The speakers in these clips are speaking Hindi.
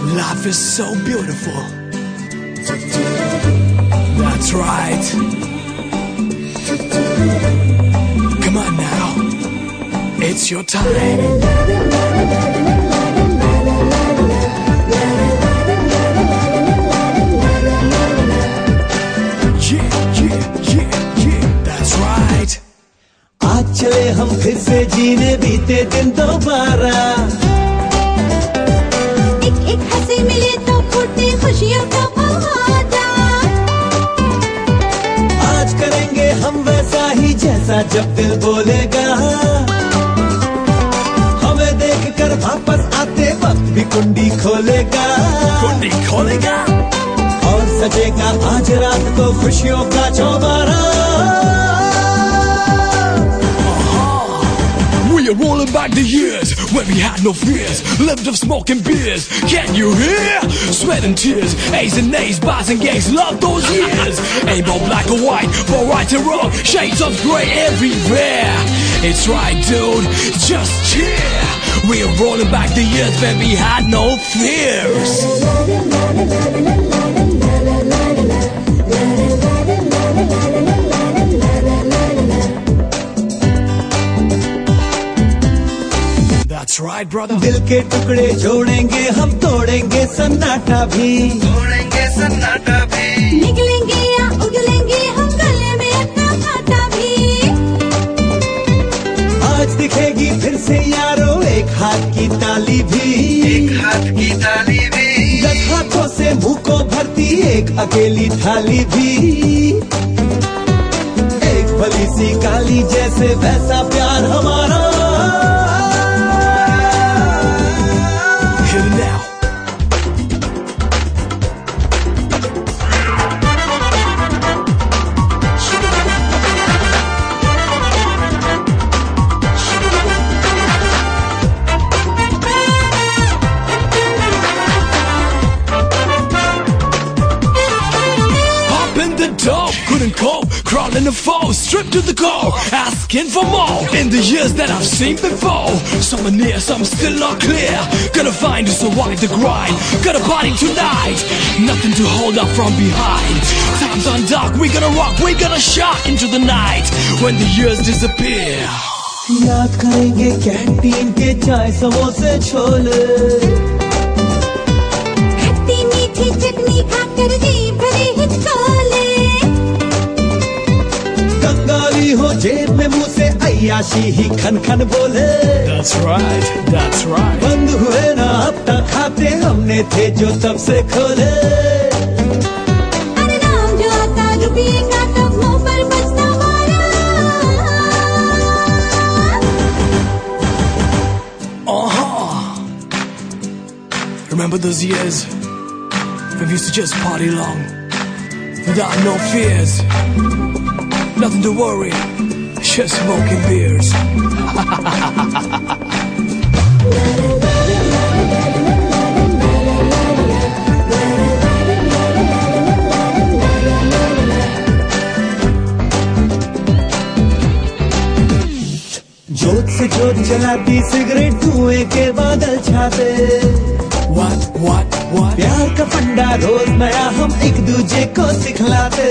Life is so beautiful. That's right. Come on now. It's your time. That's right. आज चले हम फिर से जीने बीते दिन दोबारा। एक हंसी मिले तो फूटे खुशियों का फव्वारा। आज करेंगे हम वैसा ही जैसा जब दिल बोलेगा। हमें देखकर वापस आते वक्त भी कुंडी खोलेगा। कुंडी खोलेगा और सजेगा आज रात को खुशियों का चौबारा। We are rolling back the years when we had no fears, lived of smoking beers. Can you hear? Sweat and tears, A's and A's, bars and gays, love those years. Ain't about black or white, but right and wrong, shades of grey everywhere. It's right, dude, just cheer. We are rolling back the years when we had no fears. That's right, brother. दिल के टुकड़े जोड़ेंगे हम, तोड़ेंगे सन्नाटा भी। तोड़ेंगे सन्नाटा भी। निकलेंगे या उगलेंगे हम, गले में अपना कांटा भी। आज दिखेगी फिर से यारो एक हाथ की ताली भी। एक हाथ की ताली भी। 10 हाथों से मुंह को भरती एक अकेली थाली भी। एक भली सी काली जैसे वैसा प्यार हमारा। Couldn't cope, crawling the foe, stripped to the core, asking for more. In the years that I've seen before, some are near, some still not clear. Gonna find to survive the grind, got a party tonight, nothing to hold up from behind. Time's on dark, we gonna rock, we gonna shock into the night when the years disappear. याद करेंगे कैंटीन के चाय समोसे छोले। खट्टी मीठी चटनी खाकर जी भरे हिचकोले। कंगाली हो जेब में मुंह से अय्याशी ही खन खन बोले। That's right, that's right. बंद हुए ना अब तक खाते हमने थे जो तब से खोले। अरे नाम जो आता रुपये का तब मुंह पर बचता मारा। Remember those years when we used to just party long without no fears, nothing to worry, just smoking beers. जोत से जोत जलाती सिगरेट धुएं के बादल छाते। What? प्यार का फंडा रोज नया हम एक दूजे को सिखलाते।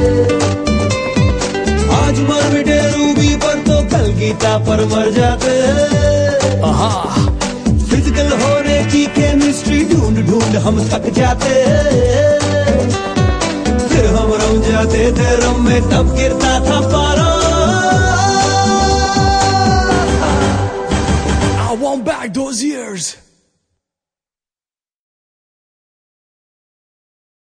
आज मर मिटे रूबी पर तो कल गीता पर मर जाते। फिजिकल होने की केमिस्ट्री ढूंढ ढूंढ हम थक जाते। फिर हम रम जाते थे रम में तब गिरता था पारा। I want back those years.